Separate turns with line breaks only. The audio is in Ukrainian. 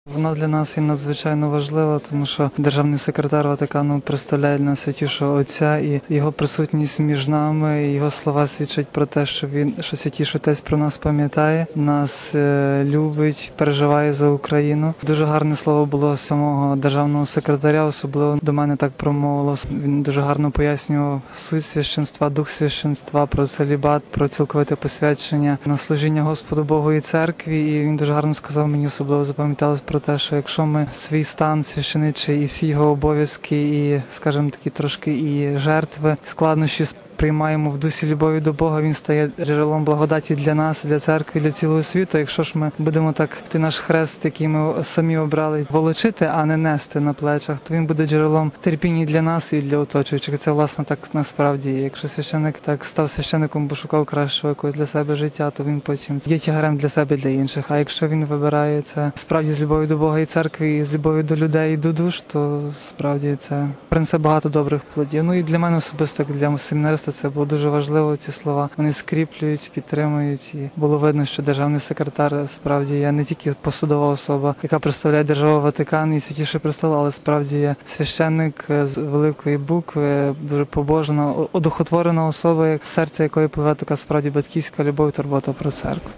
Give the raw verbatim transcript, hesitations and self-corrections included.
Вона для нас є надзвичайно важлива, тому що державний секретар Ватикану представляє Найсвятішого Отця, і його присутність між нами, і його слова свідчать про те, що він, що Святіший Отець про нас пам'ятає, нас е, любить, переживає за Україну. Дуже гарне слово було самого державного секретаря, особливо до мене так промовило. Він дуже гарно пояснював суть священства, дух священства, про целібат, про цілковите посвячення на служіння Господу Богу і церкві. І він дуже гарно сказав, мені особливо запам'яталось про те, що якщо ми свій стан священичий і всі його обов'язки, і, скажімо, такі трошки і жертви, складнощі приймаємо в дусі любові до Бога, він стає джерелом благодаті для нас, для церкви, для цілого світу. Якщо ж ми будемо так, ти наш хрест, який ми самі обрали, волочити, а не нести на плечах, то він буде джерелом терпіння для нас і для оточуючих. Це, власне, так насправді є. Якщо священик так став священиком, бо шукав кращого якогось для себе життя, то він потім є тягарем для себе, для інших. А якщо він вибирає це справді з любов'ю до Бога і церкви, і з любов'ю до людей і до душ, то справді це принесе багато добрих плодів. Ну і для мене особисто, як для семінариста, це було дуже важливо, ці слова. Вони скріплюють, підтримують. І було видно, що державний секретар справді є не тільки посадова особа, яка представляє державу Ватикан і Святіший Престол, але справді є священник з великої букви, дуже побожна, одухотворена особа, як серце якої пливе така справді батьківська любов і турбота про церкву.